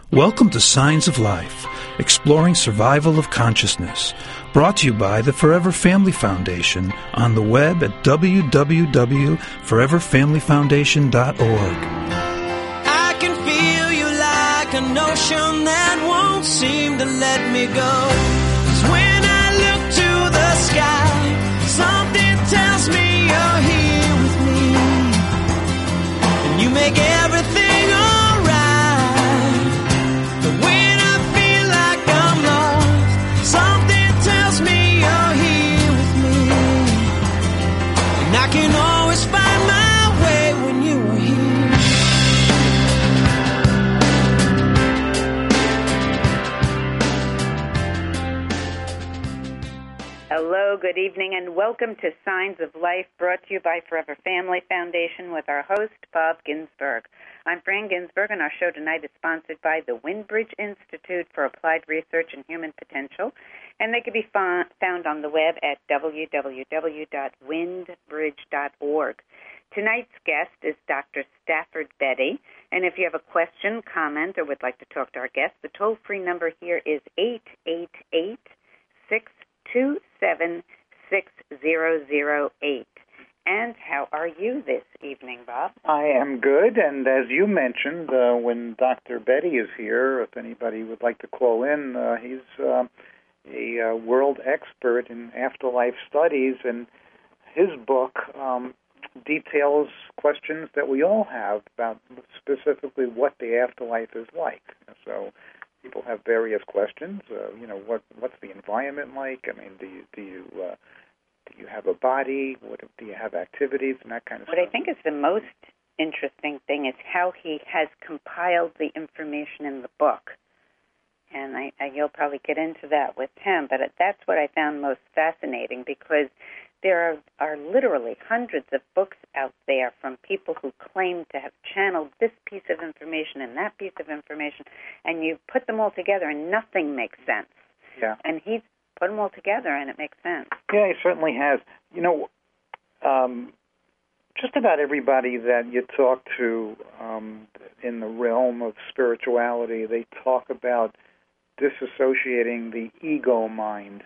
Welcome to Signs of Life, exploring survival of consciousness, brought to you by the Forever Family Foundation on the web at www.foreverfamilyfoundation.org. I can feel you like an ocean that won't seem to let me go. 'Cause when I look to the sky, something tells me you're here with me, and you make everything alright. But when I feel like I'm lost, something tells me you're here with me, and I can always find my way when you are here. Hello, good evening, and welcome to Signs of Life, brought to you by Forever Family Foundation with our host, Bob Ginsberg. I'm Fran Ginsberg, and our show tonight is sponsored by the Windbridge Institute for Applied Research in Human Potential, and they can be found on the web at www.windbridge.org. Tonight's guest is Dr. Stafford Beddie, and if you have a question, comment, or would like to talk to our guest, the toll-free number here is 888-627-6008. And how are you this evening, Bob? I am good, and as you mentioned, when Dr. Beddie is here, if anybody would like to call in, he's a world expert in afterlife studies, and his book details questions that we all have about specifically what the afterlife is like. So people have various questions. What's the environment like? I mean, do you have a body? Do you have activities and that kind of stuff? What I think is the most interesting thing is how he has compiled the information in the book. And you'll probably get into that with him, but that's what I found most fascinating, because there are literally hundreds of books out there from people who claim to have channeled this piece of information and that piece of information, and you put them all together and nothing makes sense. Yeah. And he's put them all together and it makes sense. Yeah, he certainly has. Just about everybody that you talk to in the realm of spirituality, they talk about disassociating the ego mind,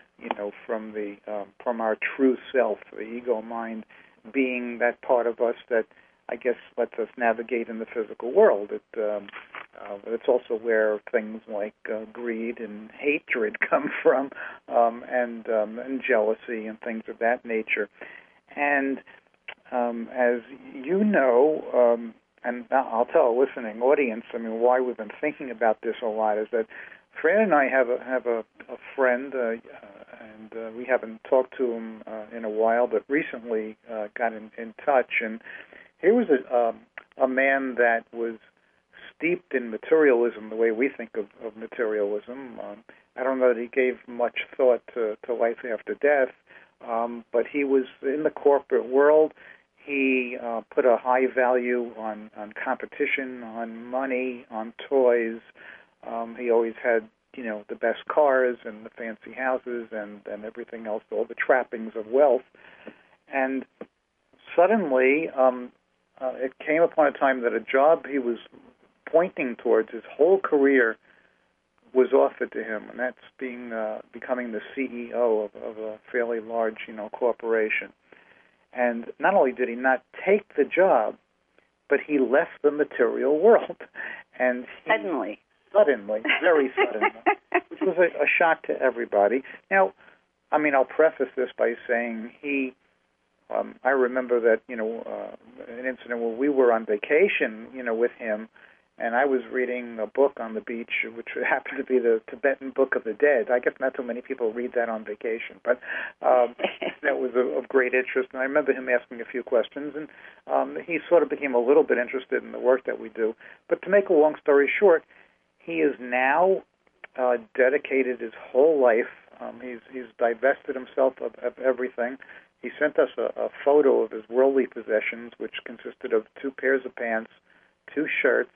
from our true self, the ego mind being that part of us that I guess lets us navigate in the physical world. It's also where things like greed and hatred come from, and jealousy and things of that nature. And as you know, and I'll tell a listening audience, why we've been thinking about this a lot is that Fran and I have a friend, and we haven't talked to him in a while, but recently got in touch. And he was a man that was steeped in materialism, the way we think of materialism. I don't know that he gave much thought to life after death, but he was in the corporate world. He put a high value on competition, on money, on toys. He always had, the best cars and the fancy houses and everything else, all the trappings of wealth. And suddenly, it came upon a time that a job he was pointing towards his whole career was offered to him, and that's becoming the CEO of a fairly large, corporation. And not only did he not take the job, but he left the material world. And Suddenly, very suddenly, which was a shock to everybody. Now, I'll preface this by saying I remember that, an incident where we were on vacation, with him, and I was reading a book on the beach, which happened to be the Tibetan Book of the Dead. I guess not too many people read that on vacation, but that was of great interest. And I remember him asking a few questions, and he sort of became a little bit interested in the work that we do. But to make a long story short, he is now dedicated his whole life. He's divested himself of everything. He sent us a photo of his worldly possessions, which consisted of 2 pairs of pants, 2 shirts,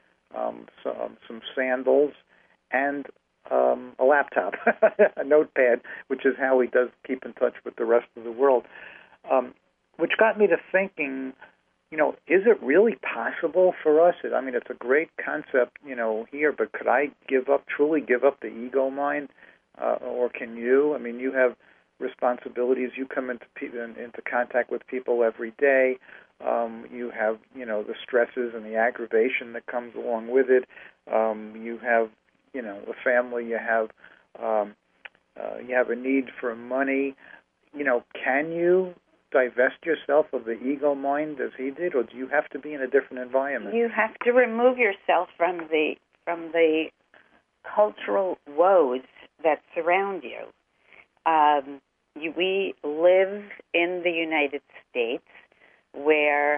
some sandals, and a laptop, a notepad, which is how he does keep in touch with the rest of the world, which got me to thinking is it really possible for us? I mean, it's a great concept, here, but could I truly give up the ego mind, or can you? I mean, you have responsibilities. You come into contact with people every day. You have, the stresses and the aggravation that comes along with it. You have, a family. You have a need for money. Can you divest yourself of the ego mind as he did, or do you have to be in a different environment? You have to remove yourself from the cultural woes that surround you. We live in the United States, where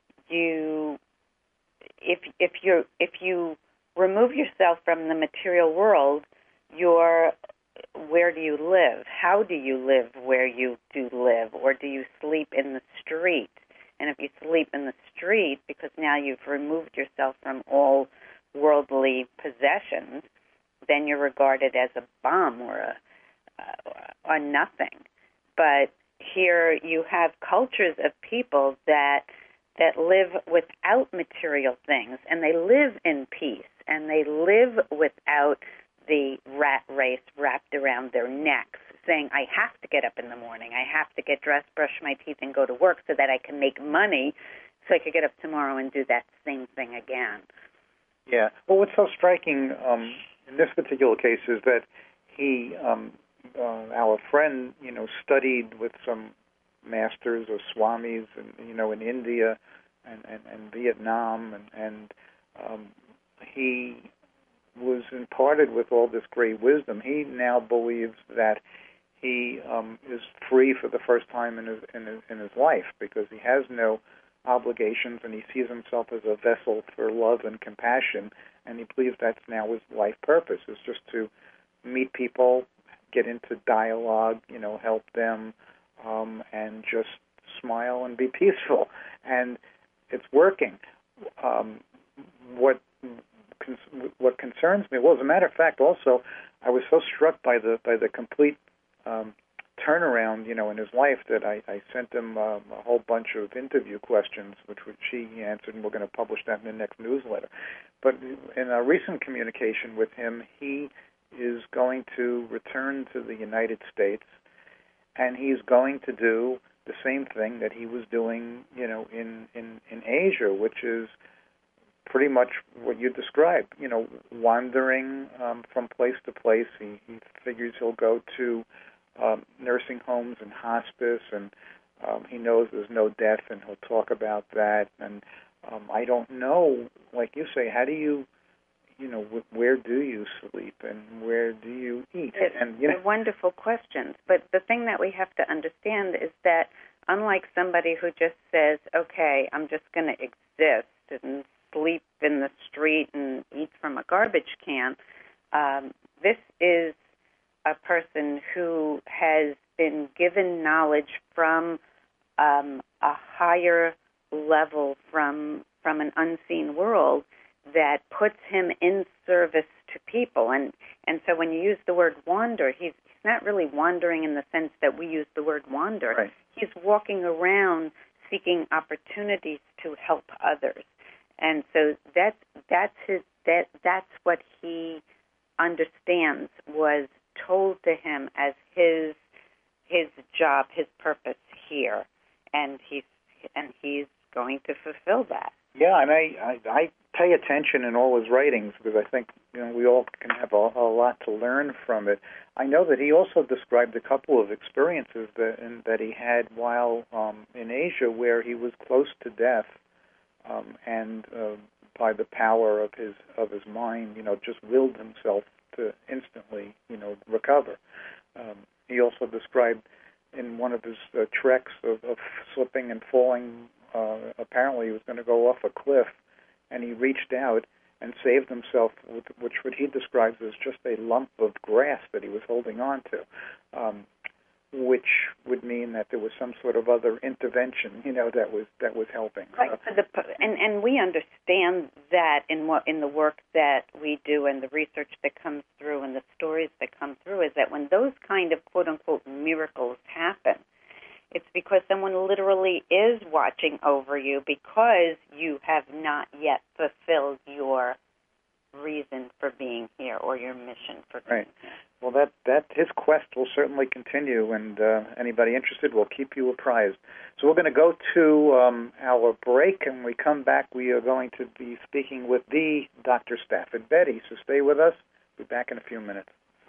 if you remove yourself from the material world, where do you live? How do you live where you do live? Or do you sleep in the street? And if you sleep in the street, because now you've removed yourself from all worldly possessions, then you're regarded as a bum or nothing. But here you have cultures of people that live without material things, and they live in peace, and they live without the rat race wrapped around their necks, saying, I have to get up in the morning, I have to get dressed, brush my teeth, and go to work so that I can make money so I could get up tomorrow and do that same thing again. Yeah. Well, what's so striking in this particular case is that he, our friend, studied with some masters or swamis, in India and Vietnam, and he was imparted with all this great wisdom. He now believes that he is free for the first time in his life, because he has no obligations, and he sees himself as a vessel for love and compassion, and he believes that's now his life purpose, is just to meet people, get into dialogue, help them, and just smile and be peaceful. And it's working. What concerns me, well, as a matter of fact, also, I was so struck by the complete turnaround, in his life, that I sent him a whole bunch of interview questions, which he answered, and we're going to publish that in the next newsletter. But in a recent communication with him, he is going to return to the United States, and he's going to do the same thing that he was doing, in Asia, which is pretty much what you described, wandering from place to place. He figures he'll go to nursing homes and hospice, and he knows there's no death, and he'll talk about that. And I don't know, like you say, how do you, where do you sleep and where do you eat? They're wonderful questions. But the thing that we have to understand is that unlike somebody who just says, okay, I'm just going to exist and sleep in the street and eat from a garbage can, this is a person who has been given knowledge from a higher level, from an unseen world, that puts him in service to people. And so when you use the word wander, he's not really wandering in the sense that we use the word wander. Right. He's walking around seeking opportunities to help others. And so that's what he understands was told to him as his job, his purpose here, and he's going to fulfill that. Yeah, and I pay attention in all his writings, because I think we all can have a lot to learn from it. I know that he also described a couple of experiences that he had while in Asia, where he was close to death, and by the power of his mind, just willed himself to instantly, recover. He also described in one of his treks of slipping and falling. Apparently, he was going to go off a cliff, and he reached out and saved himself with what he describes as just a lump of grass that he was holding on to, which would mean that there was some sort of other intervention, that was helping. Right. And we understand that in the work that we do and the research that comes through and the stories that come through, is that when those kind of quote unquote miracles happen, It's because someone literally is watching over you because you have not yet fulfilled your reason for being here or your mission for being here. Well, that his quest will certainly continue, and anybody interested will keep you apprised. So we're going to go to our break, and when we come back, we are going to be speaking with the Dr. Stafford Betty. So stay with us. We'll be back in a few minutes.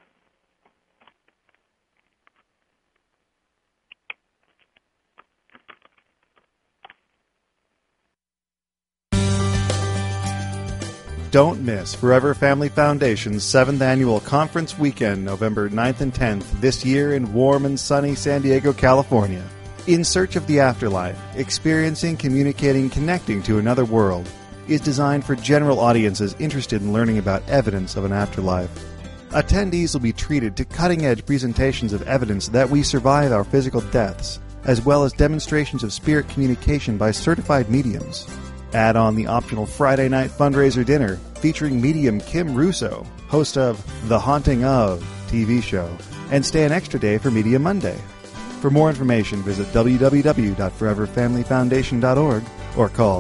Don't miss Forever Family Foundation's 7th Annual Conference Weekend, November 9th and 10th, this year in warm and sunny San Diego, California. In Search of the Afterlife, Experiencing, Communicating, Connecting to Another World is designed for general audiences interested in learning about evidence of an afterlife. Attendees will be treated to cutting-edge presentations of evidence that we survive our physical deaths, as well as demonstrations of spirit communication by certified mediums. Add on the optional Friday night fundraiser dinner featuring medium Kim Russo, host of The Haunting of TV show, and stay an extra day for Media Monday. For more information, visit www.foreverfamilyfoundation.org or call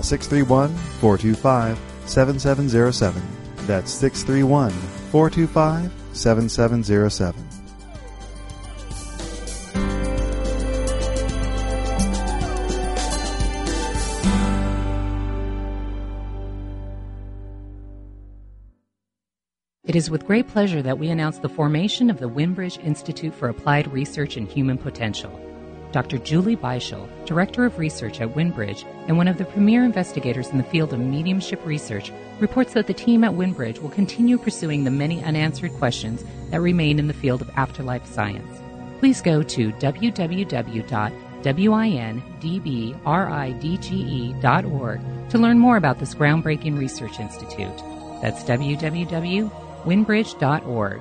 631-425-7707. That's 631-425-7707. It is with great pleasure that we announce the formation of the Winbridge Institute for Applied Research and Human Potential. Dr. Julie Beischel, Director of Research at Winbridge and one of the premier investigators in the field of mediumship research, reports that the team at Winbridge will continue pursuing the many unanswered questions that remain in the field of afterlife science. Please go to www.windbridge.org to learn more about this groundbreaking research institute. That's www.winbridge.org.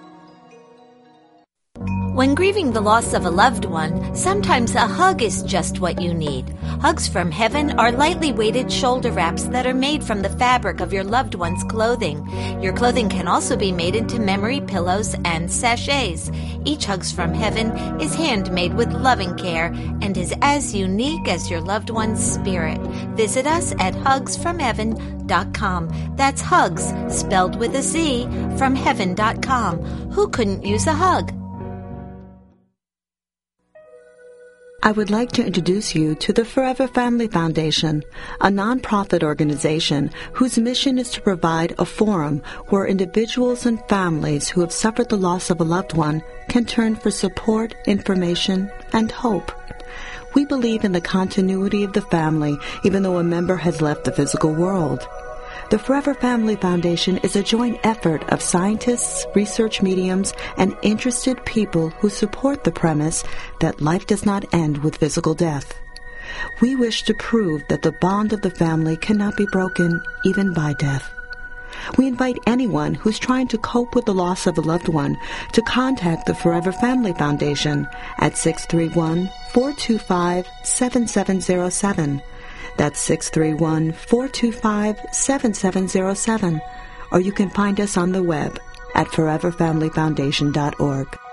When grieving the loss of a loved one, sometimes a hug is just what you need. Hugs from Heaven are lightly weighted shoulder wraps that are made from the fabric of your loved one's clothing. Your clothing can also be made into memory pillows and sachets. Each Hugs from Heaven is handmade with loving care and is as unique as your loved one's spirit. Visit us at hugsfromheaven.com. That's hugs, spelled with a Z, from heaven.com. Who couldn't use a hug? I would like to introduce you to the Forever Family Foundation, a nonprofit organization whose mission is to provide a forum where individuals and families who have suffered the loss of a loved one can turn for support, information, and hope. We believe in the continuity of the family even though a member has left the physical world. The Forever Family Foundation is a joint effort of scientists, research mediums, and interested people who support the premise that life does not end with physical death. We wish to prove that the bond of the family cannot be broken even by death. We invite anyone who's trying to cope with the loss of a loved one to contact the Forever Family Foundation at 631-425-7707. That's 631-425-7707. Or you can find us on the web at foreverfamilyfoundation.org.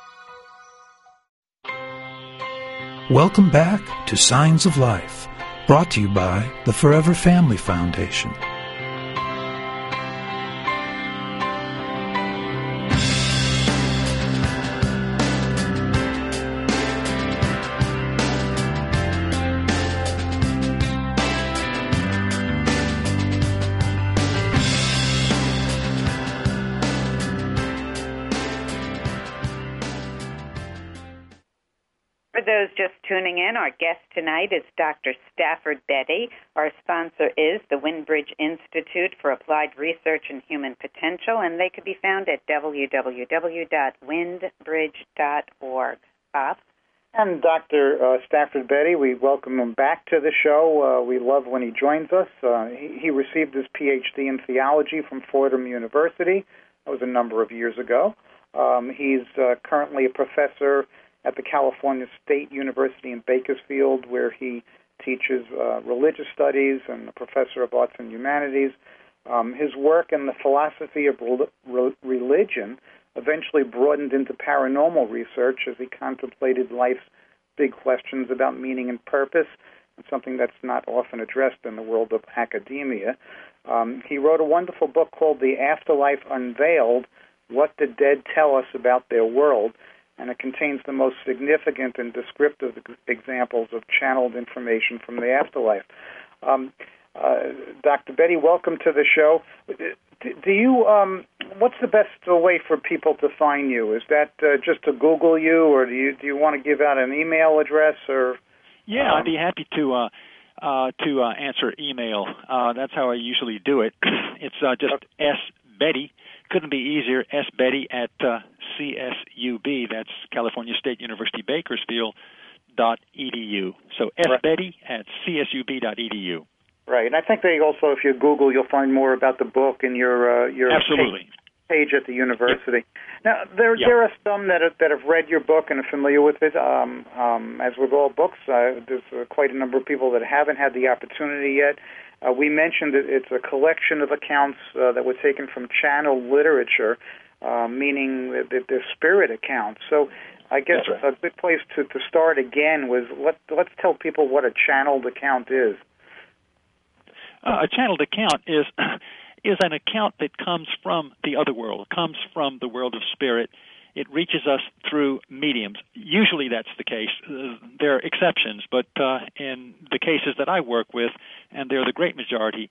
Welcome back to Signs of Life, brought to you by the Forever Family Foundation. For those just tuning in, our guest tonight is Dr. Stafford Betty. Our sponsor is the Winbridge Institute for Applied Research and Human Potential, and they could be found at www.windbridge.org. Bob? And Dr. Stafford Betty, we welcome him back to the show. We love when he joins us. He received his Ph.D. in theology from Fordham University. That was a number of years ago. He's currently a professor at the California State University in Bakersfield, where he teaches religious studies and a professor of arts and humanities. His work in the philosophy of religion eventually broadened into paranormal research as he contemplated life's big questions about meaning and purpose, and something that's not often addressed in the world of academia. He wrote a wonderful book called The Afterlife Unveiled, What the Dead Tell Us About Their World, and it contains the most significant and descriptive examples of channeled information from the afterlife. Dr. Betty, welcome to the show. Do you? What's the best way for people to find you? Is that just to Google you, or do you want to give out an email address? Or yeah, I'd be happy to answer email. That's how I usually do it. It's just sbetty. Couldn't be easier. sbetty at CSUB. That's California State University Bakersfield.edu. So sbetty at CSUB.edu. Right, and I think they also, if you Google, you'll find more about the book and your absolutely page at the university. Now, there are some that have read your book and are familiar with it. As with all books, there's quite a number of people that haven't had the opportunity yet. We mentioned that it's a collection of accounts that were taken from channeled literature, meaning that they're spirit accounts. So I guess a good place to start again was let's tell people what a channeled account is. A channeled account is an account that comes from the other world, comes from the world of spirit. It reaches us through mediums. Usually that's the case. There are exceptions, but in the cases that I work with, and they're the great majority,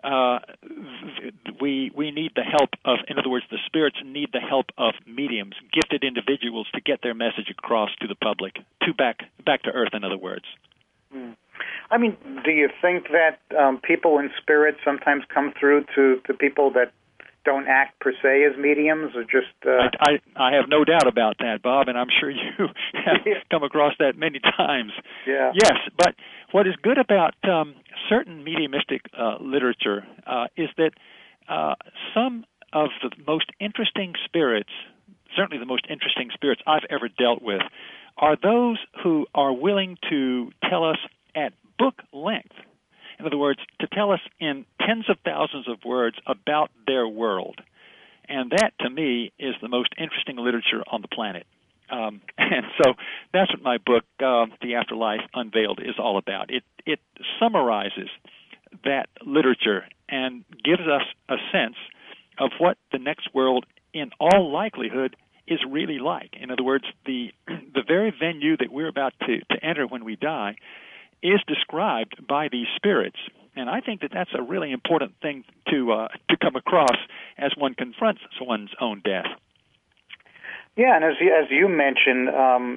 we need the help of, in other words, the spirits need the help of mediums, gifted individuals to get their message across to the public, to back to earth, in other words. I mean, do you think that people in spirit sometimes come through to people that don't act per se as mediums, or just... I have no doubt about that, Bob, and I'm sure you have come across that many times. Yeah. Yes, but what is good about certain mediumistic literature is that some of the most interesting spirits, certainly the most interesting spirits I've ever dealt with, are those who are willing to tell us at book length. In other words, to tell us in tens of thousands of words about their world. And that, to me, is the most interesting literature on the planet. And so that's what my book, The Afterlife Unveiled, is all about. It summarizes that literature and gives us a sense of what the next world, in all likelihood, is really like. In other words, the very venue that we're about to enter when we die is described by these spirits, and I think that that's a really important thing to come across as one confronts one's own death. Yeah, and as you mentioned,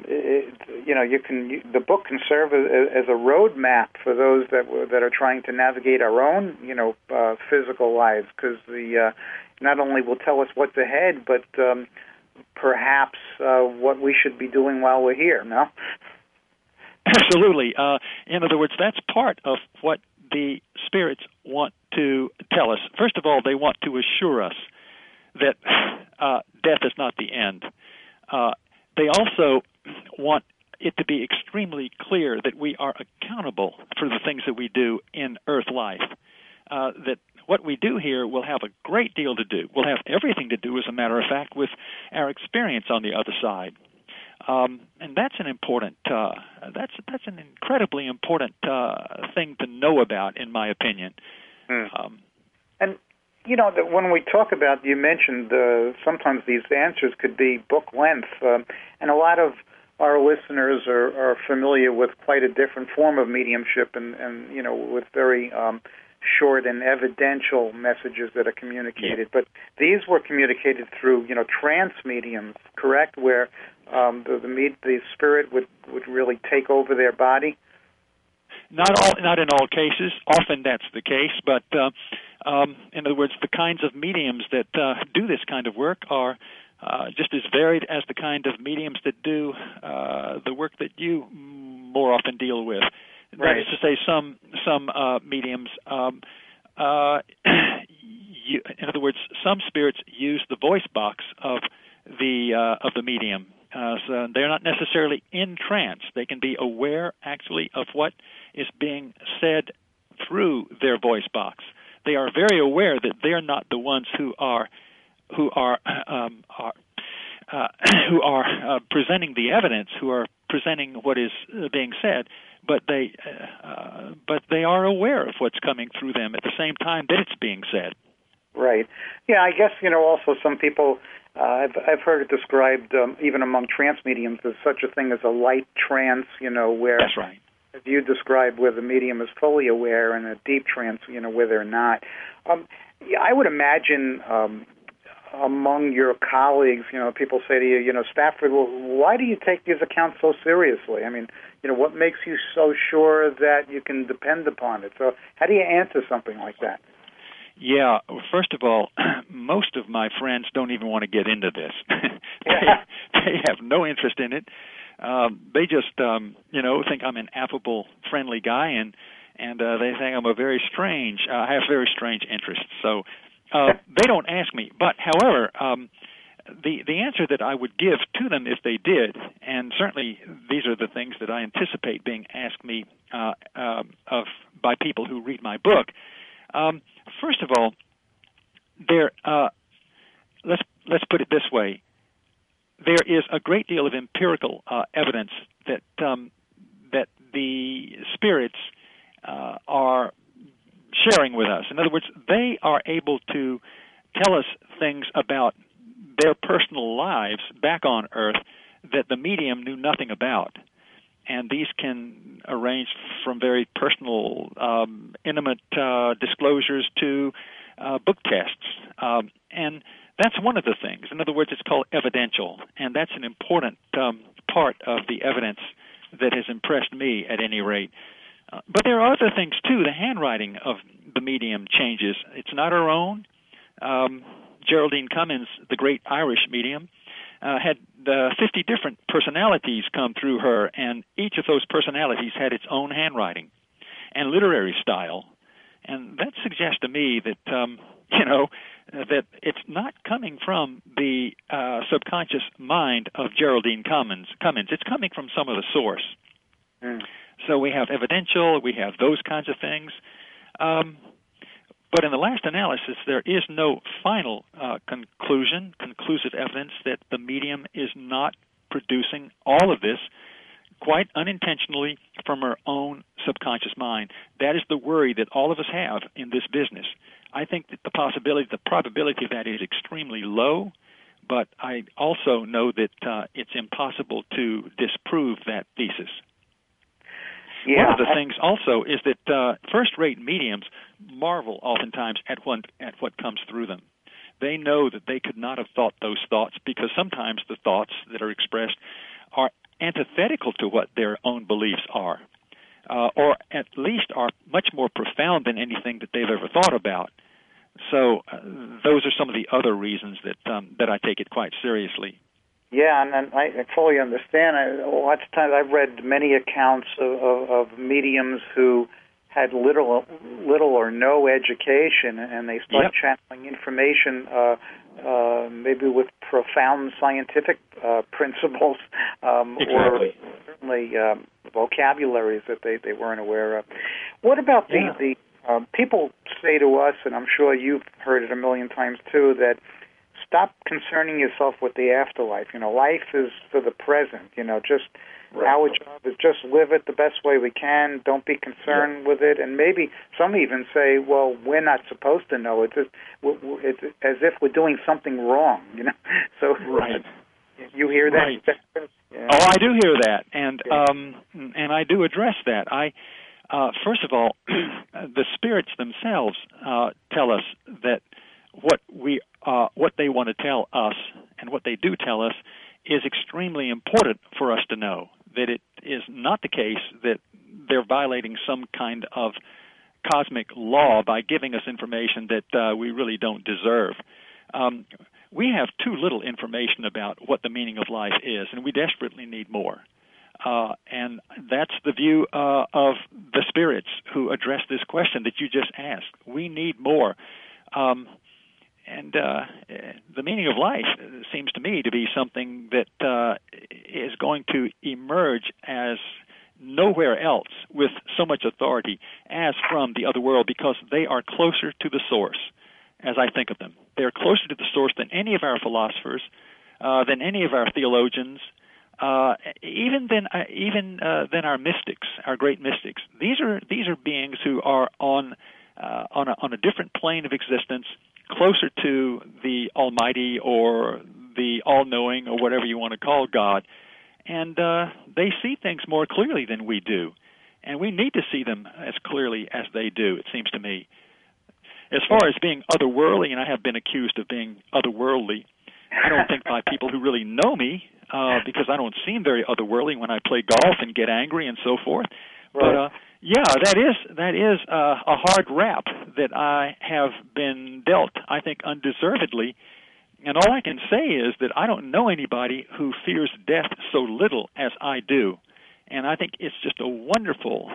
the book can serve as a roadmap for those that are trying to navigate our own, physical lives, because not only will tell us what's ahead, but perhaps what we should be doing while we're here. No. Absolutely. In other words, that's part of what the spirits want to tell us. First of all, they want to assure us that death is not the end. They also want it to be extremely clear that we are accountable for the things that we do in earth life, that what we do here will have a great deal to do. We'll have everything to do, as a matter of fact, with our experience on the other side. And that's an important, that's an incredibly important thing to know about, in my opinion. And when we talk about, you mentioned sometimes these answers could be book length, and a lot of our listeners are familiar with quite a different form of mediumship, and with very short and evidential messages that are communicated. Yeah. But these were communicated through, trance mediums, correct? Where the spirit would really take over their body. Not in all cases. Often that's the case, but in other words, the kinds of mediums that do this kind of work are just as varied as the kind of mediums that do the work that you more often deal with. Right. That is to say, some mediums. In other words, some spirits use the voice box of the medium. So they're not necessarily in trance. They can be aware, actually, of what is being said through their voice box. They are very aware that they're not the ones who are presenting the evidence, who are presenting what is being said, but they are aware of what's coming through them at the same time that it's being said. Right. Yeah, I guess, also some people, I've heard it described even among trance mediums as such a thing as a light trance, where... That's right. As you described, where the medium is fully aware, and a deep trance, where they're not. I would imagine among your colleagues, people say to you, Stafford, well, why do you take these accounts so seriously? I mean, what makes you so sure that you can depend upon it? So how do you answer something like that? Yeah, well, first of all, most of my friends don't even want to get into this. They have no interest in it. They just, think I'm an affable, friendly guy, and they think I'm I have very strange interests. So they don't ask me. But, however, the answer that I would give to them if they did, and certainly these are the things that I anticipate being asked me by people who read my book. First of all, let's put it this way. There is a great deal of empirical evidence that the spirits are sharing with us. In other words, they are able to tell us things about their personal lives back on Earth that the medium knew nothing about. And these can range from very personal, intimate disclosures to book tests. And that's one of the things. In other words, it's called evidential, and that's an important part of the evidence that has impressed me at any rate. But there are other things, too. The handwriting of the medium changes. It's not her own. Geraldine Cummins, the great Irish medium, had 50 different personalities come through her, and each of those personalities had its own handwriting and literary style. And that suggests to me that, that it's not coming from the subconscious mind of Geraldine Cummins. It's coming from some other source. So we have evidential, we have those kinds of things. But in the last analysis, there is no final conclusive evidence that the medium is not producing all of this quite unintentionally from her own subconscious mind. That is the worry that all of us have in this business. I think that the probability of that is extremely low, but I also know that it's impossible to disprove that thesis. Yeah. One of the things also is that first-rate mediums marvel oftentimes at what comes through them. They know that they could not have thought those thoughts because sometimes the thoughts that are expressed are antithetical to what their own beliefs are, or at least are much more profound than anything that they've ever thought about. So those are some of the other reasons that I take it quite seriously. Yeah, and I fully understand. Lots of times I've read many accounts of mediums who had little or no education, and they start channeling information maybe with profound scientific principles or certainly vocabularies that they weren't aware of. What about the people say to us, and I'm sure you've heard it a million times too, that stop concerning yourself with the afterlife. Life is for the present. Our job is just live it the best way we can. Don't be concerned with it. And maybe some even say, well, we're not supposed to know. It's as if we're doing something wrong, So you hear that? Right. Yeah. Oh, I do hear that, and I do address that. First of all, the spirits themselves tell us that what they want to tell us and what they do tell us is extremely important for us to know. That it is not the case that they're violating some kind of cosmic law by giving us information that we really don't deserve. We have too little information about what the meaning of life is, and we desperately need more. And that's the view of the spirits who address this question that you just asked. We need more. And the meaning of life seems to me to be something that is going to emerge as nowhere else with so much authority as from the other world, because they are closer to the source, as I think of them. They are closer to the source than any of our philosophers, than any of our theologians, even than our mystics, our great mystics. These are beings who are on a different plane of existence, closer to the Almighty or the All-Knowing or whatever you want to call God, and they see things more clearly than we do, and we need to see them as clearly as they do, it seems to me. As far as being otherworldly, and I have been accused of being otherworldly, I don't think by people who really know me, because I don't seem very otherworldly when I play golf and get angry and so forth. Right. But that is a hard rap that I have been dealt, I think, undeservedly. And all I can say is that I don't know anybody who fears death so little as I do. And I think it's just a wonderful,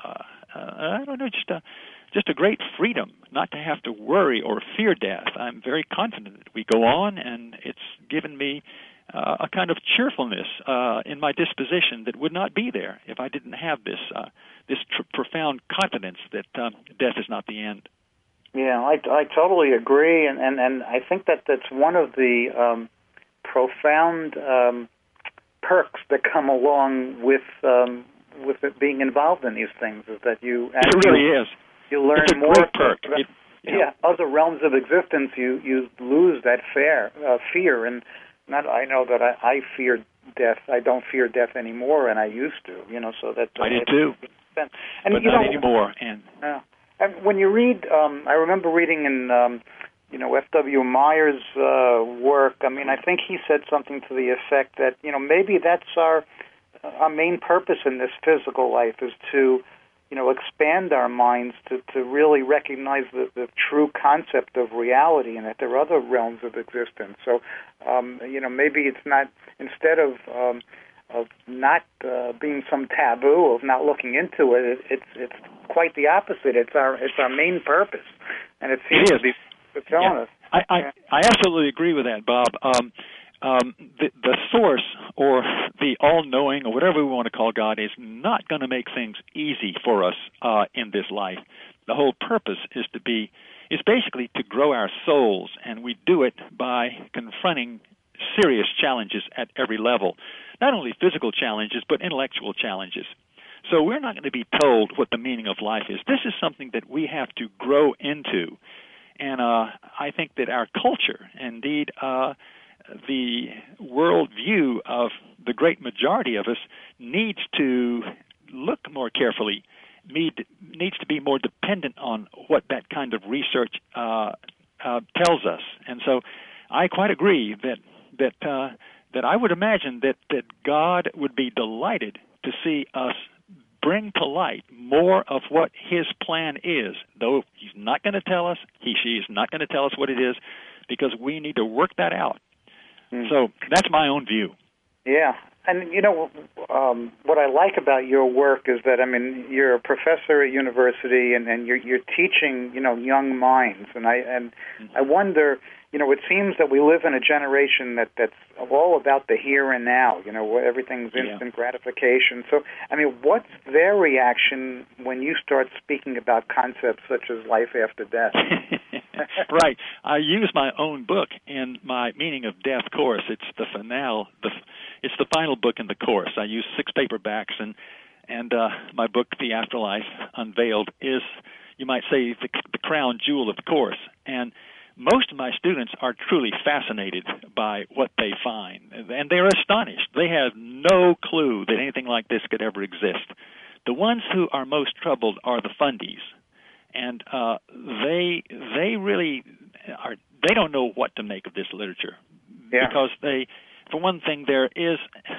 just a great freedom not to have to worry or fear death. I'm very confident that we go on, and it's given me a kind of cheerfulness in my disposition that would not be there if I didn't have this profound confidence that death is not the end. Yeah, I totally agree, and I think that's one of the profound perks that come along with it being involved in these things, is that you actually, it really is. You learn it's a more. Great perk. Other realms of existence, you lose that fear, and I know that I fear death. I don't fear death anymore, and I used to. So that I did too, and but not anymore. And when you read, I remember reading in F.W. Meyer's work. I mean, I think he said something to the effect that maybe that's our main purpose in this physical life, is to expand our minds to really recognize the true concept of reality, and that there are other realms of existence. So, maybe it's not, instead of not being some taboo of not looking into it, it's quite the opposite. It's our main purpose, and it seems to be telling us. I absolutely agree with that, Bob. The source, or the all-knowing, or whatever we want to call God, is not going to make things easy for us in this life. The whole purpose is basically to grow our souls, and we do it by confronting serious challenges at every level. Not only physical challenges, but intellectual challenges. So we're not going to be told what the meaning of life is. This is something that we have to grow into. And I think that our culture, indeed, the world view of the great majority of us, needs to look more carefully, needs to be more dependent on what that kind of research tells us. And so I quite agree that I would imagine that God would be delighted to see us bring to light more of what His plan is, though He's not going to tell us, she is not going to tell us what it is, because we need to work that out. So that's my own view. Yeah. And, what I like about your work is that, I mean, you're a professor at university, and you're teaching, young minds. And I wonder, it seems that we live in a generation that's all about the here and now, where everything's instant gratification. So, I mean, what's their reaction when you start speaking about concepts such as life after death? Right. I use my own book in my Meaning of Death course. It's the finale. It's the final book in the course. I use 6 paperbacks, and my book, The Afterlife Unveiled, is, you might say, the crown jewel of the course. And most of my students are truly fascinated by what they find, and they're astonished. They have no clue that anything like this could ever exist. The ones who are most troubled are the fundies, and they really are. They don't know what to make of this literature, because for one thing, there is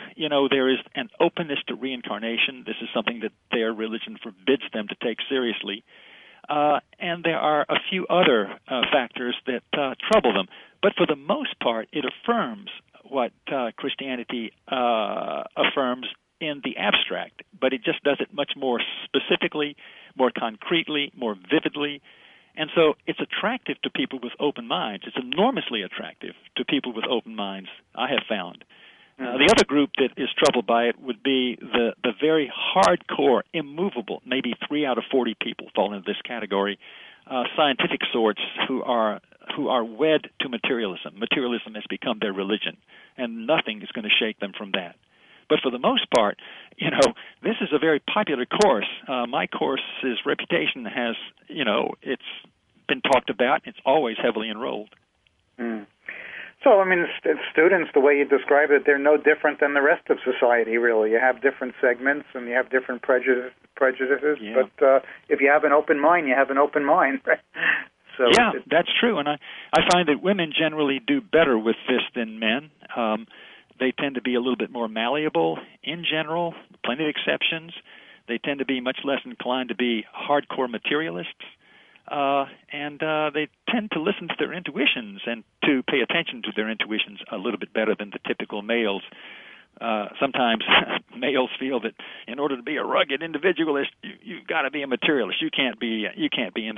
an openness to reincarnation. This is something that their religion forbids them to take seriously. And there are a few other factors that trouble them. But for the most part, it affirms what Christianity affirms in the abstract, but it just does it much more specifically, more concretely, more vividly. And so it's attractive to people with open minds. It's enormously attractive to people with open minds, I have found. The other group that is troubled by it would be the very hardcore, immovable, maybe 3 out of 40 people fall into this category, scientific sorts who are wed to materialism. Materialism has become their religion, and nothing is going to shake them from that. But for the most part, this is a very popular course. My course's reputation has, it's been talked about. It's always heavily enrolled. Mm. So, students, the way you describe it, they're no different than the rest of society, really. You have different segments and you have different prejudices. Yeah. But if you have an open mind, you have an open mind, right? So yeah, that's true. And I find that women generally do better with this than men. They tend to be a little bit more malleable in general, plenty of exceptions. They tend to be much less inclined to be hardcore materialists. And they tend to listen to their intuitions and to pay attention to their intuitions a little bit better than the typical males. Sometimes males feel that in order to be a rugged individualist, you've got to be a materialist. You can't be into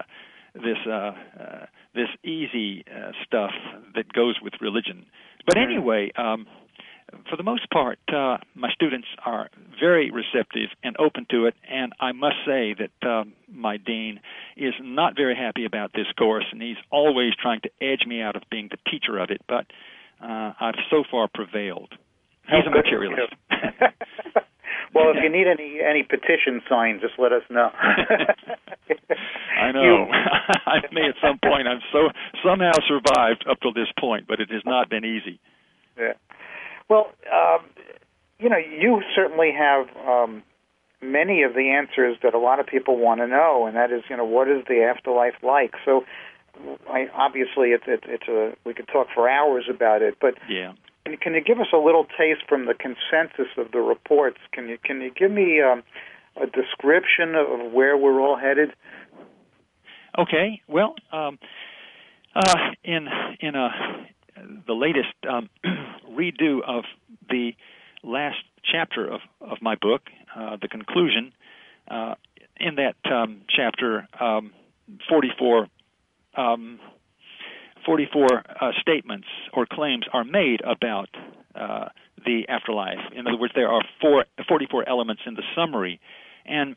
this easy stuff that goes with religion. But anyway, for the most part, my students are very receptive and open to it, and I must say that my dean is not very happy about this course, and he's always trying to edge me out of being the teacher of it, but I've so far prevailed. He's a materialist. Well, if you need any petition signed, just let us know. I know. I may at some point. I've somehow survived up till this point, but it has not been easy. Yeah. Well, you certainly have many of the answers that a lot of people want to know, and that is, what is the afterlife like? So, obviously, we could talk for hours about it, but yeah. Can you give us a little taste from the consensus of the reports? Can you give me a description of where we're all headed? Okay. Well, in the latest redo of the last chapter of my book, the conclusion, in that chapter, 44 statements or claims are made about the afterlife. In other words, there are 44 elements in the summary, and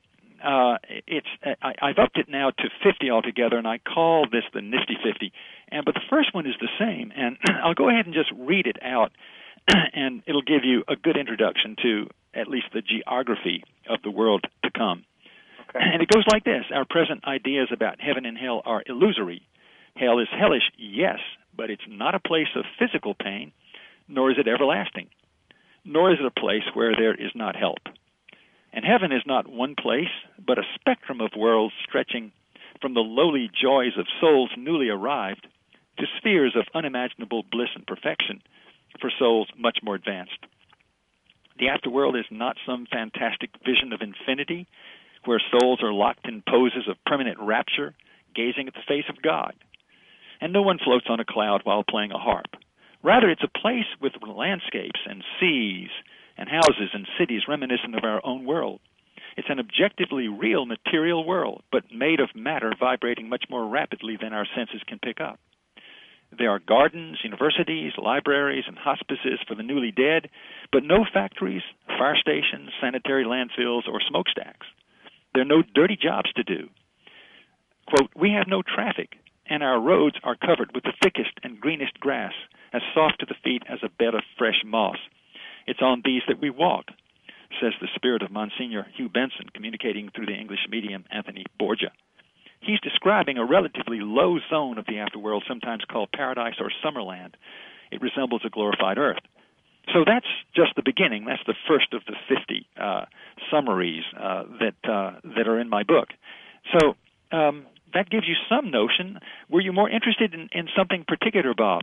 I've upped it now to 50 altogether, and I call this the Nifty 50. But the first one is the same, and I'll go ahead and just read it out, and it'll give you a good introduction to at least the geography of the world to come. Okay. And it goes like this: our present ideas about heaven and hell are illusory. Hell is hellish, yes, but it's not a place of physical pain, nor is it everlasting, nor is it a place where there is not help. And heaven is not one place, but a spectrum of worlds stretching from the lowly joys of souls newly arrived to spheres of unimaginable bliss and perfection for souls much more advanced. The afterworld is not some fantastic vision of infinity where souls are locked in poses of permanent rapture, gazing at the face of God. And no one floats on a cloud while playing a harp. Rather, it's a place with landscapes and seas and houses and cities reminiscent of our own world. It's an objectively real material world, but made of matter vibrating much more rapidly than our senses can pick up. There are gardens, universities, libraries, and hospices for the newly dead, but no factories, fire stations, sanitary landfills, or smokestacks. There are no dirty jobs to do. Quote, we have no traffic, and our roads are covered with the thickest and greenest grass, as soft to the feet as a bed of fresh moss. It's on these that we walk, says the spirit of Monsignor Hugh Benson, communicating through the English medium Anthony Borgia. He's describing a relatively low zone of the afterworld, sometimes called paradise or summerland. It resembles a glorified earth. So that's just the beginning. That's the first of the 50 summaries that are in my book. So that gives you some notion. Were you more interested in something particular, Bob?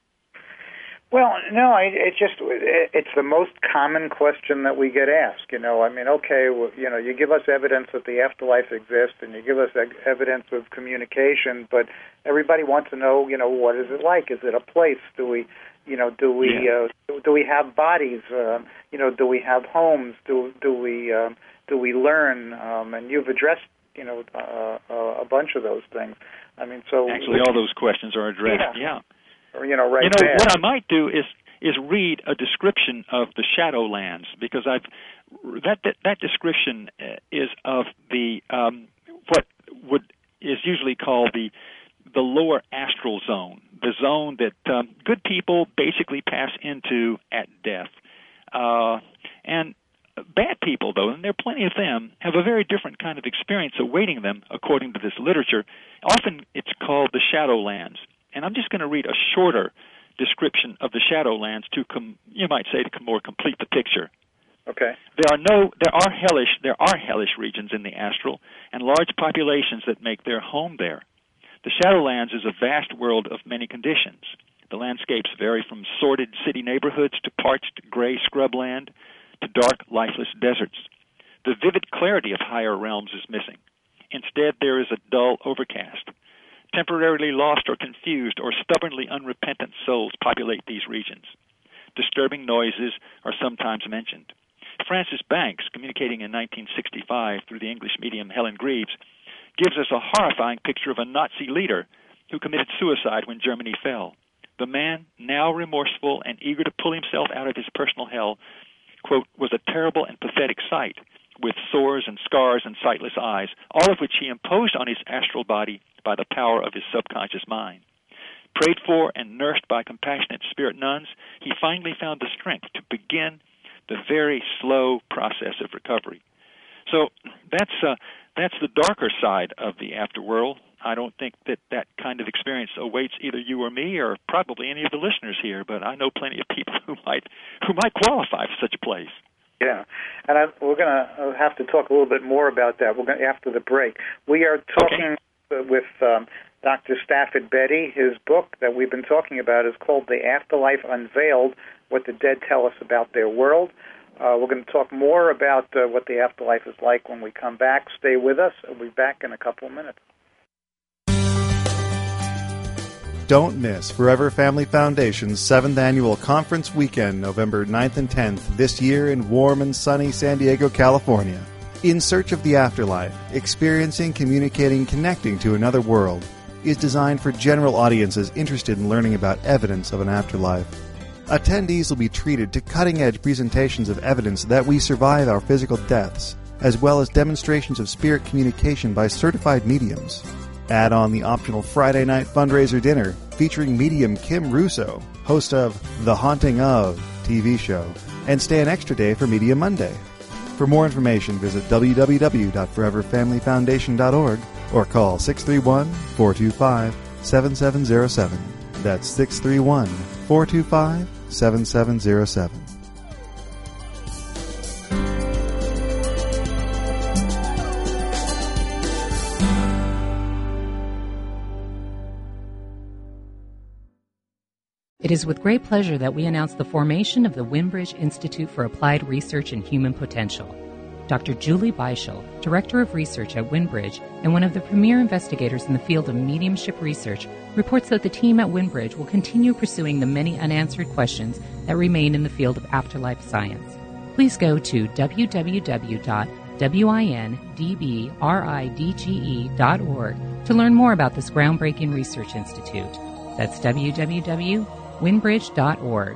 Well, no, it's the most common question that we get asked. Okay, well, you give us evidence that the afterlife exists, and you give us evidence of communication, but everybody wants to know, what is it like? Is it a place? Do we have bodies? Do we have homes? Do we learn? And you've addressed, a bunch of those things. So actually, all those questions are addressed. Yeah. Right there. What I might do is read a description of the Shadowlands, because that description is of the what is usually called the lower astral zone, the zone that good people basically pass into at death. And bad people, though, and there are plenty of them, have a very different kind of experience awaiting them, according to this literature. Often it's called the Shadowlands. And I'm just going to read a shorter description of the Shadowlands to, you might say, to more complete the picture. Okay. There are hellish regions in the astral, and large populations that make their home there. The Shadowlands is a vast world of many conditions. The landscapes vary from sordid city neighborhoods to parched gray scrubland to dark, lifeless deserts. The vivid clarity of higher realms is missing. Instead, there is a dull overcast. Temporarily lost or confused or stubbornly unrepentant souls populate these regions. Disturbing noises are sometimes mentioned. Francis Banks, communicating in 1965 through the English medium Helen Greaves, gives us a horrifying picture of a Nazi leader who committed suicide when Germany fell. The man, now remorseful and eager to pull himself out of his personal hell, quote, was a terrible and pathetic sight, with sores and scars and sightless eyes, all of which he imposed on his astral body by the power of his subconscious mind. Prayed for and nursed by compassionate spirit nuns, he finally found the strength to begin the very slow process of recovery. So that's the darker side of the afterworld. I don't think that kind of experience awaits either you or me, or probably any of the listeners here. But I know plenty of people who might qualify for such a place. Yeah, and we're going to have to talk a little bit more about that. We're going after the break. We are talking with Dr. Stafford Beatty. His book that we've been talking about is called The Afterlife Unveiled: What the Dead Tell Us About Their World. We're going to talk more about what the afterlife is like when we come back. Stay with us. We'll be back in a couple of minutes. Don't miss Forever Family Foundation's 7th Annual Conference Weekend, November 9th and 10th, this year in warm and sunny San Diego, California. In Search of the Afterlife, Experiencing, Communicating, Connecting to Another World is designed for general audiences interested in learning about evidence of an afterlife. Attendees will be treated to cutting-edge presentations of evidence that we survive our physical deaths, as well as demonstrations of spirit communication by certified mediums. Add on the optional Friday night fundraiser dinner featuring medium Kim Russo, host of The Haunting of TV show, and stay an extra day for Media Monday. For more information, visit www.foreverfamilyfoundation.org or call 631-425-7707. That's 631-425-7707. It is with great pleasure that we announce the formation of the Wimbridge Institute for Applied Research and Human Potential. Dr. Julie Beischel, Director of Research at Wimbridge and one of the premier investigators in the field of mediumship research, reports that the team at Wimbridge will continue pursuing the many unanswered questions that remain in the field of afterlife science. Please go to www.windbridge.org to learn more about this groundbreaking research institute. That's www.windbridge.org.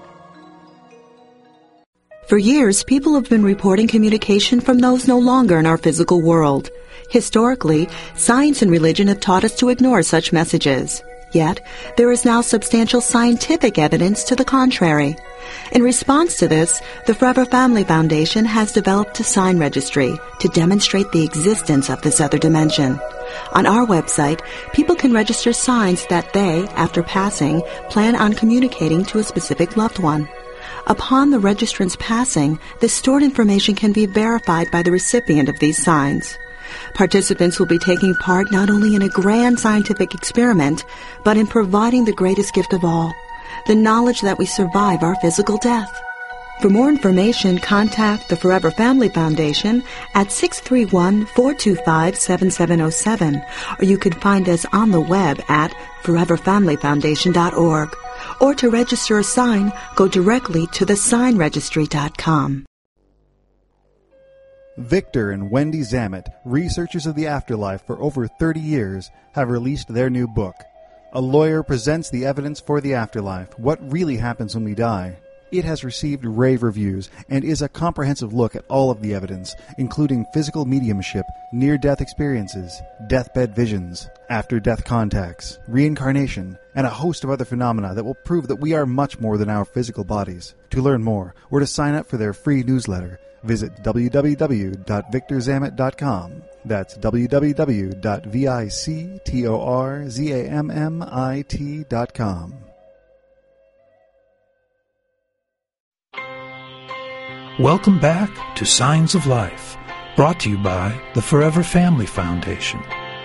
For years, people have been reporting communication from those no longer in our physical world. Historically, science and religion have taught us to ignore such messages. Yet, there is now substantial scientific evidence to the contrary. In response to this, the Forever Family Foundation has developed a sign registry to demonstrate the existence of this other dimension. On our website, people can register signs that they, after passing, plan on communicating to a specific loved one. Upon the registrant's passing, the stored information can be verified by the recipient of these signs. Participants will be taking part not only in a grand scientific experiment, but in providing the greatest gift of all, the knowledge that we survive our physical death. For more information, contact the Forever Family Foundation at 631-425-7707, or you can find us on the web at foreverfamilyfoundation.org. Or to register a sign, go directly to thesignregistry.com. Victor and Wendy Zamet, researchers of the afterlife for over 30 years, have released their new book. A lawyer presents the evidence for the afterlife, what really happens when we die. It has received rave reviews and is a comprehensive look at all of the evidence, including physical mediumship, near-death experiences, deathbed visions, after-death contacts, reincarnation, and a host of other phenomena that will prove that we are much more than our physical bodies. To learn more or to sign up for their free newsletter, visit www.victorzammit.com. That's www.victorzammit.com. Welcome back to Signs of Life, brought to you by the Forever Family Foundation.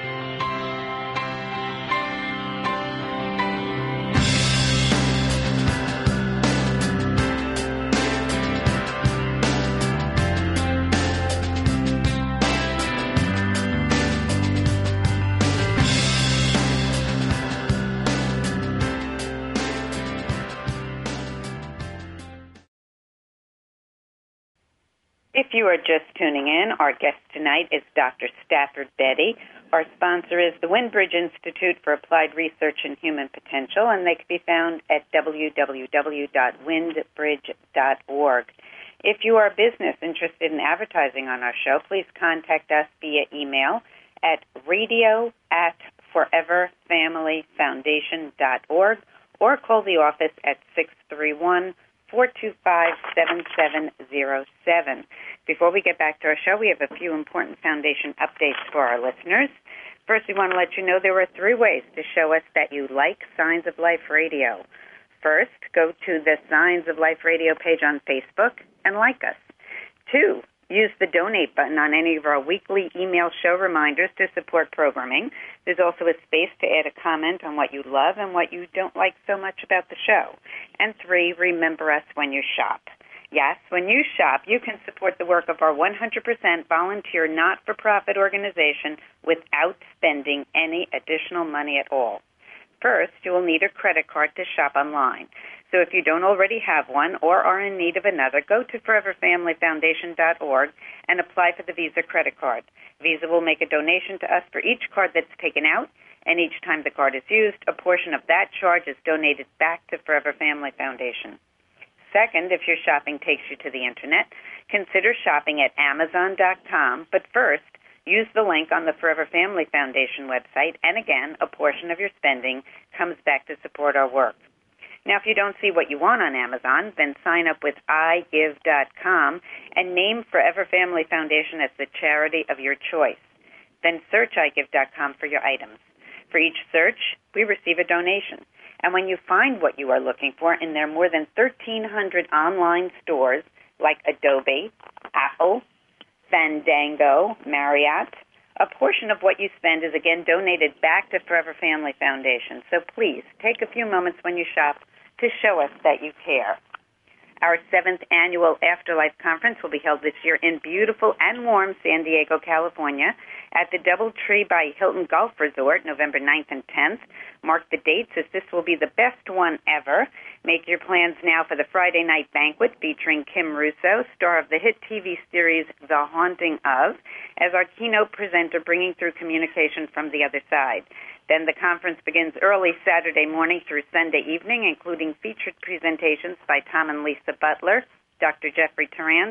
If you are just tuning in, our guest tonight is Dr. Stafford Betty. Our sponsor is the Windbridge Institute for Applied Research in Human Potential, and they can be found at www.windbridge.org. If you are a business interested in advertising on our show, please contact us via email at radio@foreverfamilyfoundation.org or call the office at 631-425-7707. Before we get back to our show, we have a few important foundation updates for our listeners. First, we want to let you know there are 3 ways to show us that you like Signs of Life Radio. First, go to the Signs of Life Radio page on Facebook and like us. 2, use the donate button on any of our weekly email show reminders to support programming. There's also a space to add a comment on what you love and what you don't like so much about the show. And 3, remember us when you shop. Yes, when you shop, you can support the work of our 100% volunteer not-for-profit organization without spending any additional money at all. First, you will need a credit card to shop online. So if you don't already have one or are in need of another, go to foreverfamilyfoundation.org and apply for the Visa credit card. Visa will make a donation to us for each card that's taken out, and each time the card is used, a portion of that charge is donated back to Forever Family Foundation. Second, if your shopping takes you to the Internet, consider shopping at Amazon.com, but first, use the link on the Forever Family Foundation website, and again, a portion of your spending comes back to support our work. Now, if you don't see what you want on Amazon, then sign up with iGive.com and name Forever Family Foundation as the charity of your choice. Then search iGive.com for your items. For each search, we receive a donation. And when you find what you are looking for in their more than 1,300 online stores like Adobe, Apple, Fandango, Marriott, a portion of what you spend is again donated back to Forever Family Foundation. So please take a few moments when you shop to show us that you care. Our 7th annual Afterlife Conference will be held this year in beautiful and warm San Diego, California, at the DoubleTree by Hilton Golf Resort, November 9th and 10th. Mark the dates, as this will be the best one ever. Make your plans now for the Friday night banquet featuring Kim Russo, star of the hit TV series The Haunting of, as our keynote presenter bringing through communication from the other side. Then the conference begins early Saturday morning through Sunday evening, including featured presentations by Tom and Lisa Butler, Dr. Jeffrey Tarrant,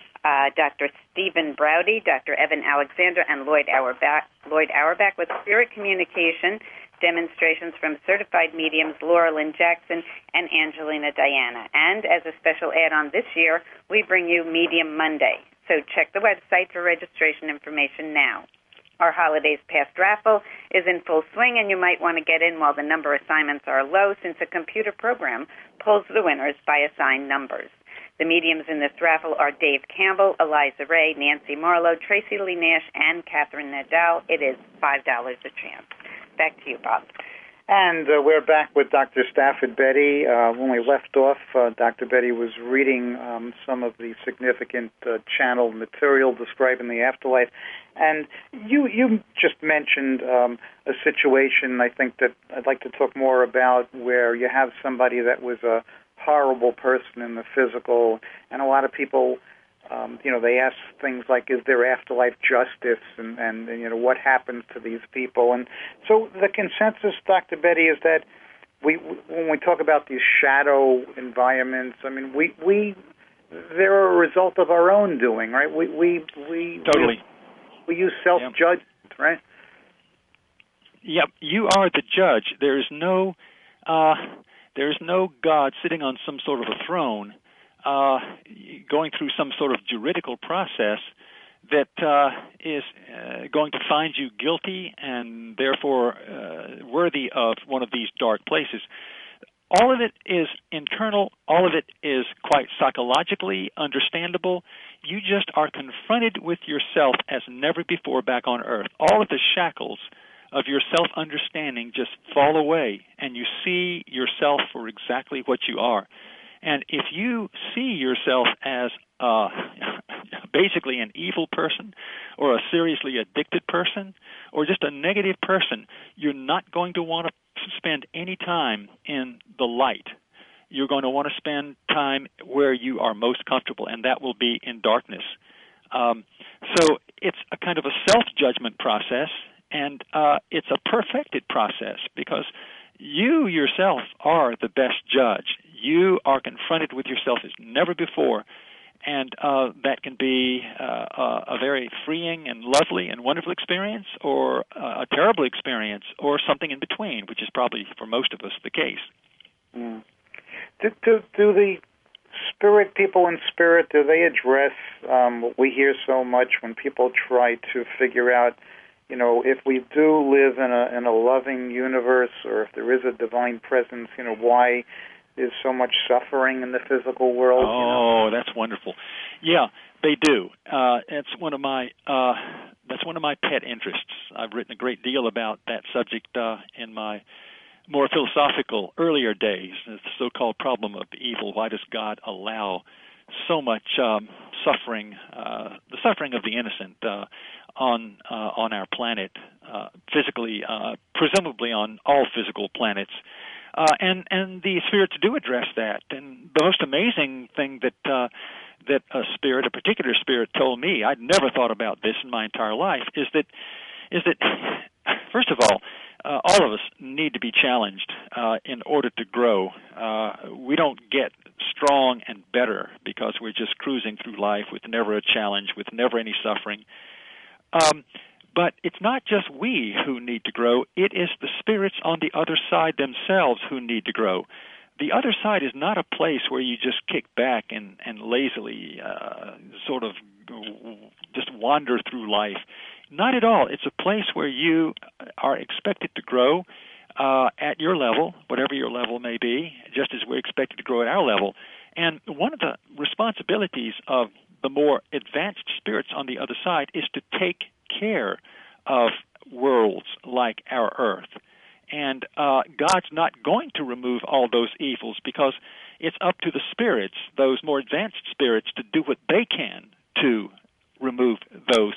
Dr. Stephen Browdy, Dr. Evan Alexander, and Lloyd Auerbach with spirit communication demonstrations from certified mediums Laura Lynn Jackson and Angelina Diana. And as a special add-on this year, we bring you Medium Monday. So check the website for registration information now. Our Holidays Past raffle is in full swing, and you might want to get in while the number assignments are low, since a computer program pulls the winners by assigned numbers. The mediums in this raffle are Dave Campbell, Eliza Ray, Nancy Marlowe, Tracy Lee Nash, and Catherine Nadal. It is $5 a chance. Back to you, Bob. And we're back with Dr. Stafford Betty. When we left off, Dr. Betty was reading some of the significant channeled material describing the afterlife. And you just mentioned a situation, I think, that I'd like to talk more about, where you have somebody that was a horrible person in the physical, and a lot of people, they ask things like, is there afterlife justice, and what happens to these people? And so the consensus, Dr. Betty, is that when we talk about these shadow environments, I mean, they're a result of our own doing, right? We totally. We use self-judgment, right? Yep, you are the judge. There's no God sitting on some sort of a throne, going through some sort of juridical process that is going to find you guilty and therefore worthy of one of these dark places. All of it is internal. All of it is quite psychologically understandable. You just are confronted with yourself as never before back on earth. All of the shackles of your self-understanding just fall away, and you see yourself for exactly what you are. And if you see yourself as basically an evil person or a seriously addicted person or just a negative person, you're not going to want to spend any time in the light. You're going to want to spend time where you are most comfortable, and that will be in darkness. So it's a kind of a self-judgment process, and it's a perfected process because you yourself are the best judge. You are confronted with yourself as never before, and that can be a very freeing and lovely and wonderful experience, or a terrible experience, or something in between, which is probably for most of us the case. Mm. Do the people in spirit, do they address what we hear so much when people try to figure out, you know, if we do live in a loving universe, or if there is a divine presence, you know, why there's so much suffering in the physical world? Oh, that's wonderful. Yeah, they do. That's one of my pet interests. I've written a great deal about that subject in my more philosophical earlier days. The so-called problem of evil. Why does God allow so much suffering, the suffering of the innocent, on our planet, physically, presumably on all physical planets? And the spirits do address that. And the most amazing thing that a particular spirit told me, I'd never thought about this in my entire life, is that first of all of us need to be challenged in order to grow. We don't get strong and better because we're just cruising through life with never a challenge, with never any suffering. But it's not just we who need to grow. It is the spirits on the other side themselves who need to grow. The other side is not a place where you just kick back and lazily sort of just wander through life. Not at all. It's a place where you are expected to grow at your level, whatever your level may be, just as we're expected to grow at our level. And one of the responsibilities of the more advanced spirits on the other side is to take care of worlds like our Earth. And God's not going to remove all those evils because it's up to the spirits, those more advanced spirits, to do what they can to remove those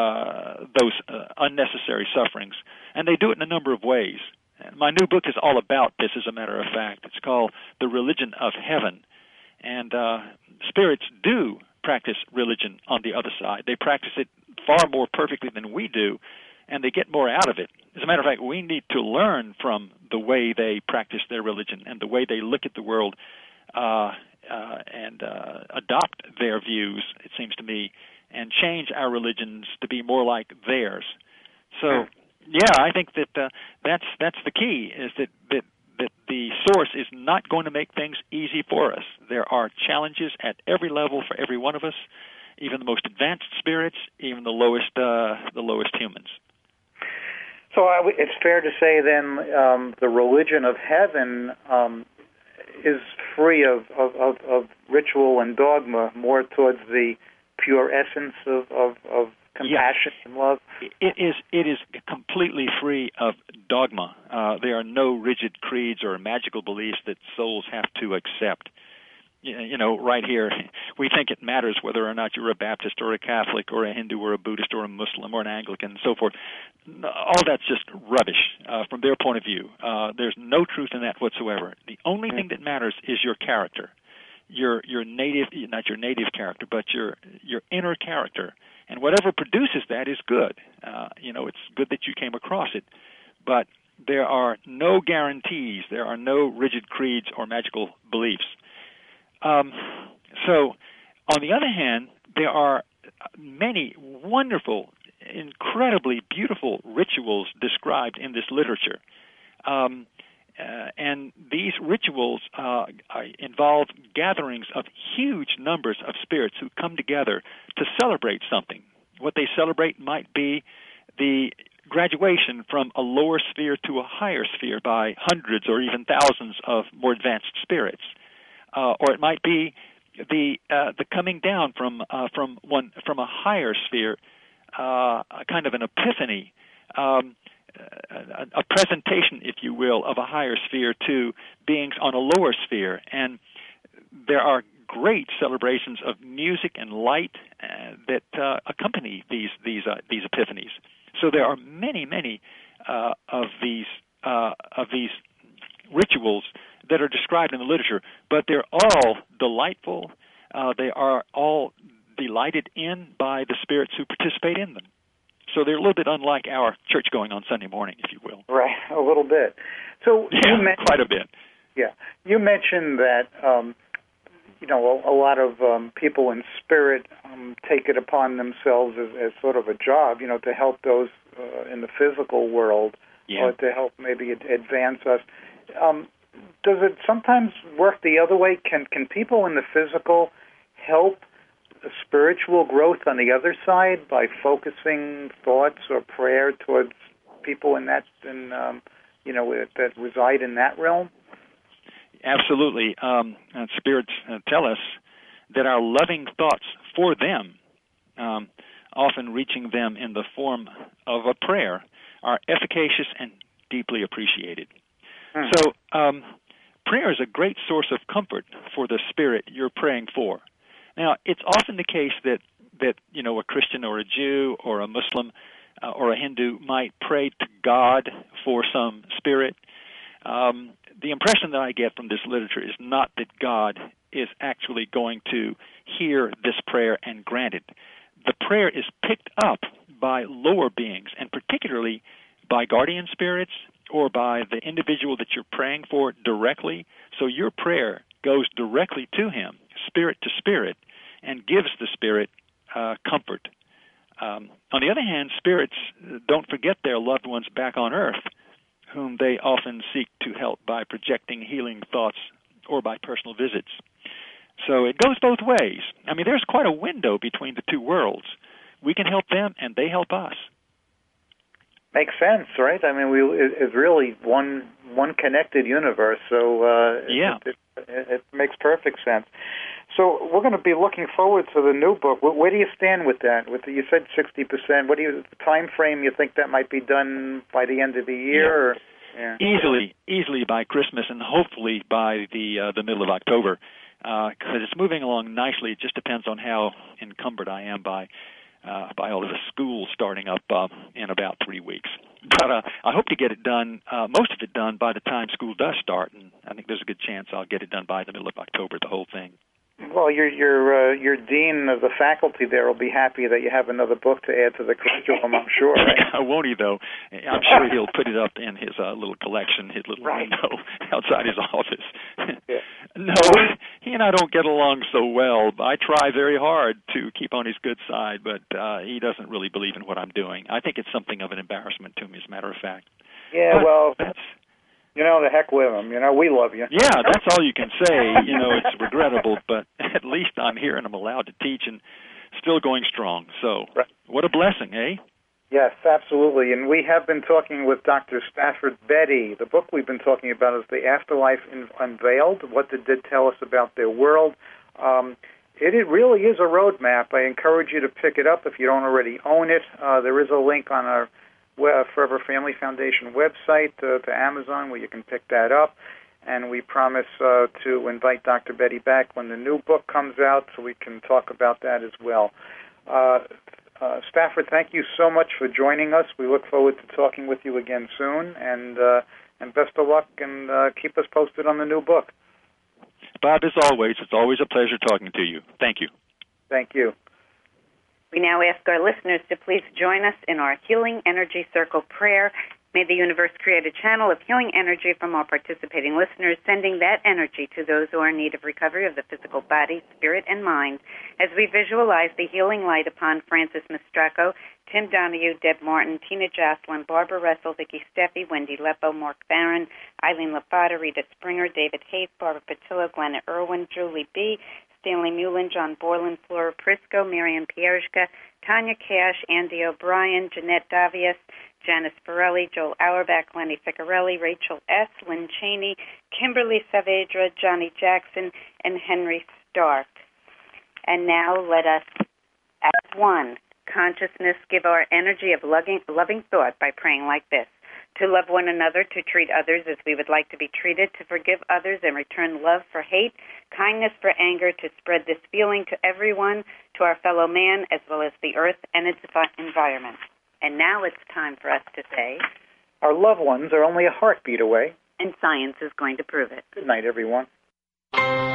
unnecessary sufferings. And they do it in a number of ways. And my new book is all about this, as a matter of fact. It's called The Religion of Heaven. And spirits do practice religion on the other side. They practice it far more perfectly than we do, and they get more out of it. As a matter of fact, we need to learn from the way they practice their religion and the way they look at the world and adopt their views, it seems to me, and change our religions to be more like theirs. So, yeah, I think that that's the key, is that the source is not going to make things easy for us. There are challenges at every level for every one of us, even the most advanced spirits, even the lowest humans. So it's fair to say then the religion of heaven is free of ritual and dogma, more towards the pure essence of compassion and love. It is completely free of dogma. There are no rigid creeds or magical beliefs that souls have to accept. You know, right here, we think it matters whether or not you're a Baptist or a Catholic or a Hindu or a Buddhist or a Muslim or an Anglican and so forth. All that's just rubbish from their point of view. There's no truth in that whatsoever. The only thing that matters is your character, your native, not your native character, but your inner character. And whatever produces that is good. It's good that you came across it. But there are no guarantees. There are no rigid creeds or magical beliefs. So, on the other hand, there are many wonderful, incredibly beautiful rituals described in this literature. And these rituals involve gatherings of huge numbers of spirits who come together to celebrate something. What they celebrate might be the graduation from a lower sphere to a higher sphere by hundreds or even thousands of more advanced spirits, or it might be the coming down from a higher sphere, kind of an epiphany, a presentation, if you will, of a higher sphere to beings on a lower sphere. And there are great celebrations of music and light that accompany these epiphanies. So there are many of these rituals that are described in the literature, but they're all delightful. They are all delighted in by the spirits who participate in them. So they're a little bit unlike our church going on Sunday morning, if you will. Right, a little bit. So quite a bit. Yeah, you mentioned that a lot of people in spirit take it upon themselves as sort of a job, to help those in the physical world, or to help maybe advance us. Does it sometimes work the other way? Can people in the physical help spiritual growth on the other side by focusing thoughts or prayer towards people in that, that reside in that realm? Absolutely. Spirits tell us that our loving thoughts for them, often reaching them in the form of a prayer, are efficacious and deeply appreciated. So prayer is a great source of comfort for the spirit you're praying for. Now, it's often the case that a Christian or a Jew or a Muslim or a Hindu might pray to God for some spirit. The impression that I get from this literature is not that God is actually going to hear this prayer and grant it. The prayer is picked up by lower beings, and particularly by guardian spirits or by the individual that you're praying for directly. So your prayer goes directly to him, spirit to spirit, and gives the spirit comfort. On the other hand, spirits don't forget their loved ones back on earth, whom they often seek to help by projecting healing thoughts or by personal visits. So it goes both ways. I mean, there's quite a window between the two worlds. We can help them, and they help us. Makes sense, right? I mean, it's really one connected universe. So it makes perfect sense. So we're going to be looking forward to the new book. Where do you stand with that? You said 60%. What do you time frame? You think that might be done by the end of the year? Yeah. Or? Easily by Christmas, and hopefully by the middle of October, because it's moving along nicely. It just depends on how encumbered I am by all of the school starting up in about 3 weeks. But I hope to get it done, most of it done, by the time school does start, and I think there's a good chance I'll get it done by the middle of October, the whole thing. Well, your dean of the faculty there will be happy that you have another book to add to the curriculum, I'm sure. Right? Won't he, though? I'm sure he'll put it up in his little collection, his little window outside his office. Yeah. No, he and I don't get along so well. I try very hard to keep on his good side, but he doesn't really believe in what I'm doing. I think it's something of an embarrassment to me, as a matter of fact. Yeah, well, the heck with him. We love you. Yeah, that's all you can say. It's regrettable, but at least I'm here and I'm allowed to teach and still going strong. So what a blessing, eh? Yes, absolutely. And we have been talking with Dr. Stafford Beatty. The book we've been talking about is The Afterlife Unveiled, What the Dead Tell Us About Their World. It really is a roadmap. I encourage you to pick it up if you don't already own it. There is a link on our Forever Family Foundation website to Amazon where you can pick that up. And we promise to invite Dr. Beatty back when the new book comes out so we can talk about that as well. Stafford, thank you so much for joining us. We look forward to talking with you again soon, and best of luck, and keep us posted on the new book. Bob, as always, it's always a pleasure talking to you. Thank you. Thank you. We now ask our listeners to please join us in our Healing Energy Circle prayer. May the universe create a channel of healing energy from all participating listeners, sending that energy to those who are in need of recovery of the physical body, spirit, and mind, as we visualize the healing light upon Francis Mastracco, Tim Donahue, Deb Martin, Tina Jocelyn, Barbara Russell, Vicky Steffi, Wendy Leppo, Mark Barron, Eileen Lafata, Rita Springer, David Hayes, Barbara Patillo, Glenna Irwin, Julie B., Stanley Mullen, John Borland, Flora Prisco, Miriam Pierzka, Tanya Cash, Andy O'Brien, Jeanette Davies, Janice Farelli, Joel Auerbach, Lenny Ficarelli, Rachel S., Lynn Cheney, Kimberly Saavedra, Johnny Jackson, and Henry Stark. And now let us, as one, consciousness give our energy of loving thought by praying like this: to love one another, to treat others as we would like to be treated, to forgive others and return love for hate, kindness for anger, to spread this feeling to everyone, to our fellow man, as well as the earth and its environment. And now it's time for us to say, our loved ones are only a heartbeat away. And science is going to prove it. Good night, everyone.